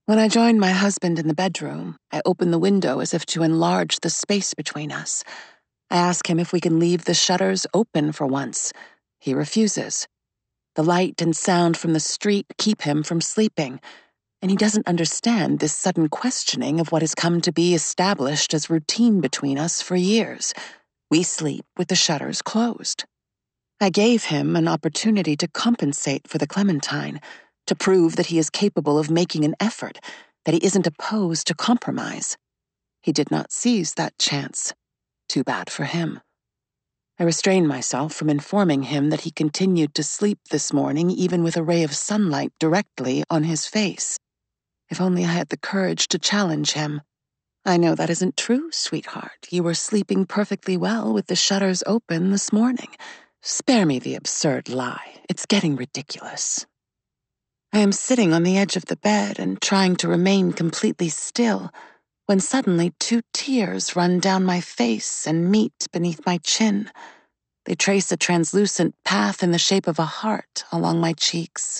When I joined my husband in the bedroom, I open the window as if to enlarge the space between us. I ask him if we can leave the shutters open for once. He refuses. The light and sound from the street keep him from sleeping, and he doesn't understand this sudden questioning of what has come to be established as routine between us for years. We sleep with the shutters closed. I gave him an opportunity to compensate for the Clementine, to prove that he is capable of making an effort, that he isn't opposed to compromise. He did not seize that chance. Too bad for him. I restrained myself from informing him that he continued to sleep this morning even with a ray of sunlight directly on his face. If only I had the courage to challenge him. I know that isn't true, sweetheart. You were sleeping perfectly well with the shutters open this morning. Spare me the absurd lie. It's getting ridiculous. I am sitting on the edge of the bed and trying to remain completely still when suddenly 2 tears run down my face and meet beneath my chin. They trace a translucent path in the shape of a heart along my cheeks.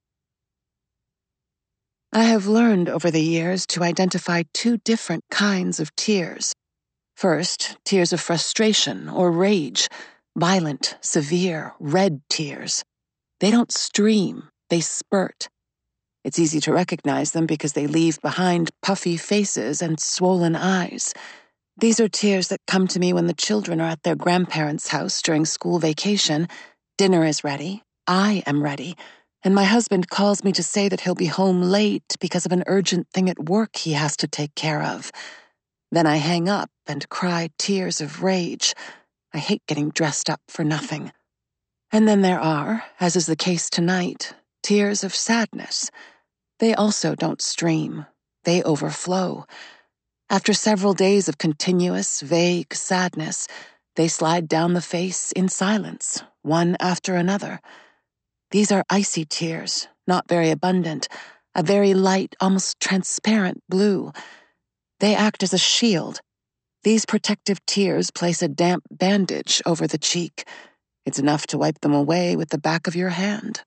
I have learned over the years to identify 2 different kinds of tears. First, tears of frustration or rage, violent, severe, red tears. They don't stream, they spurt. It's easy to recognize them because they leave behind puffy faces and swollen eyes. These are tears that come to me when the children are at their grandparents' house during school vacation, dinner is ready, I am ready, and my husband calls me to say that he'll be home late because of an urgent thing at work he has to take care of. Then I hang up and cry tears of rage. I hate getting dressed up for nothing. And then there are, as is the case tonight, tears of sadness. They also don't stream. They overflow. After several days of continuous, vague sadness, they slide down the face in silence, one after another. These are icy tears, not very abundant, a very light, almost transparent blue. They act as a shield. These protective tears place a damp bandage over the cheek. It's enough to wipe them away with the back of your hand.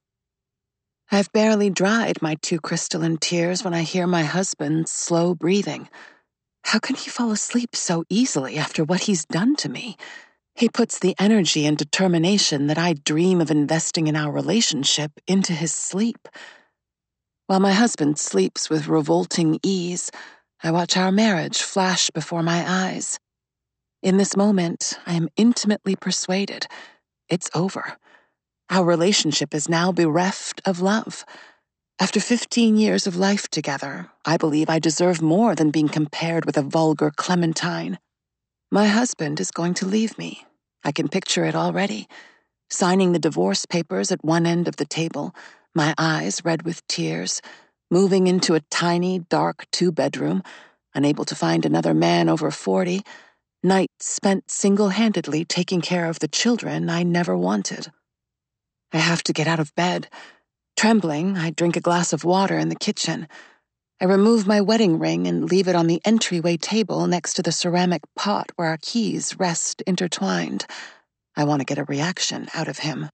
I've barely dried my 2 crystalline tears when I hear my husband's slow breathing. How can he fall asleep so easily after what he's done to me? He puts the energy and determination that I dream of investing in our relationship into his sleep. While my husband sleeps with revolting ease, I watch our marriage flash before my eyes. In this moment, I am intimately persuaded it's over. Our relationship is now bereft of love. After 15 years of life together, I believe I deserve more than being compared with a vulgar Clementine. My husband is going to leave me. I can picture it already. Signing the divorce papers at one end of the table, my eyes red with tears, moving into a tiny, dark 2-bedroom, unable to find another man over 40, nights spent single-handedly taking care of the children I never wanted. I have to get out of bed. Trembling, I drink a glass of water in the kitchen. I remove my wedding ring and leave it on the entryway table next to the ceramic pot where our keys rest intertwined. I want to get a reaction out of him.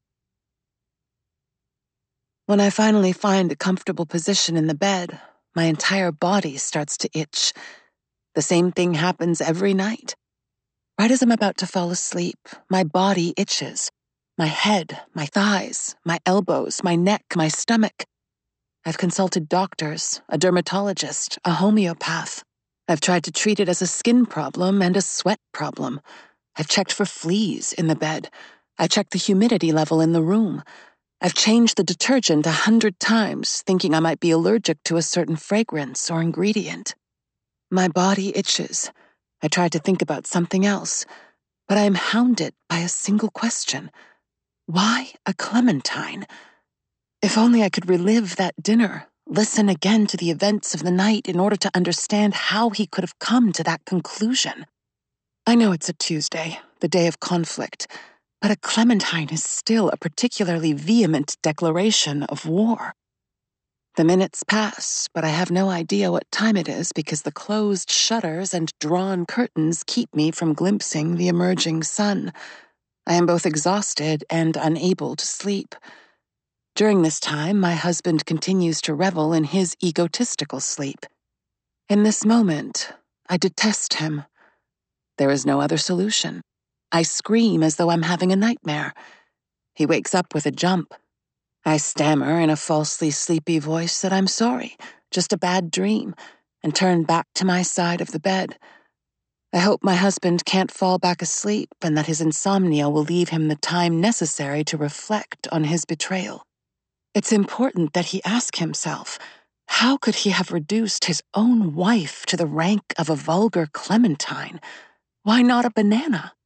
When I finally find a comfortable position in the bed, my entire body starts to itch. The same thing happens every night. Right as I'm about to fall asleep, my body itches. My head, my thighs, my elbows, my neck, my stomach. I've consulted doctors, a dermatologist, a homeopath. I've tried to treat it as a skin problem and a sweat problem. I've checked for fleas in the bed. I checked the humidity level in the room. I've changed the detergent 100 times, thinking I might be allergic to a certain fragrance or ingredient. My body itches. I try to think about something else, but I am hounded by a single question. Why a Clementine? If only I could relive that dinner, listen again to the events of the night in order to understand how he could have come to that conclusion. I know it's a Tuesday, the day of conflict, but a Clementine is still a particularly vehement declaration of war. The minutes pass, but I have no idea what time it is because the closed shutters and drawn curtains keep me from glimpsing the emerging sun. I am both exhausted and unable to sleep. During this time, my husband continues to revel in his egotistical sleep. In this moment, I detest him. There is no other solution. I scream as though I'm having a nightmare. He wakes up with a jump. I stammer in a falsely sleepy voice that I'm sorry, just a bad dream, and turn back to my side of the bed. I hope my husband can't fall back asleep and that his insomnia will leave him the time necessary to reflect on his betrayal. It's important that he ask himself, how could he have reduced his own wife to the rank of a vulgar clementine? Why not a banana?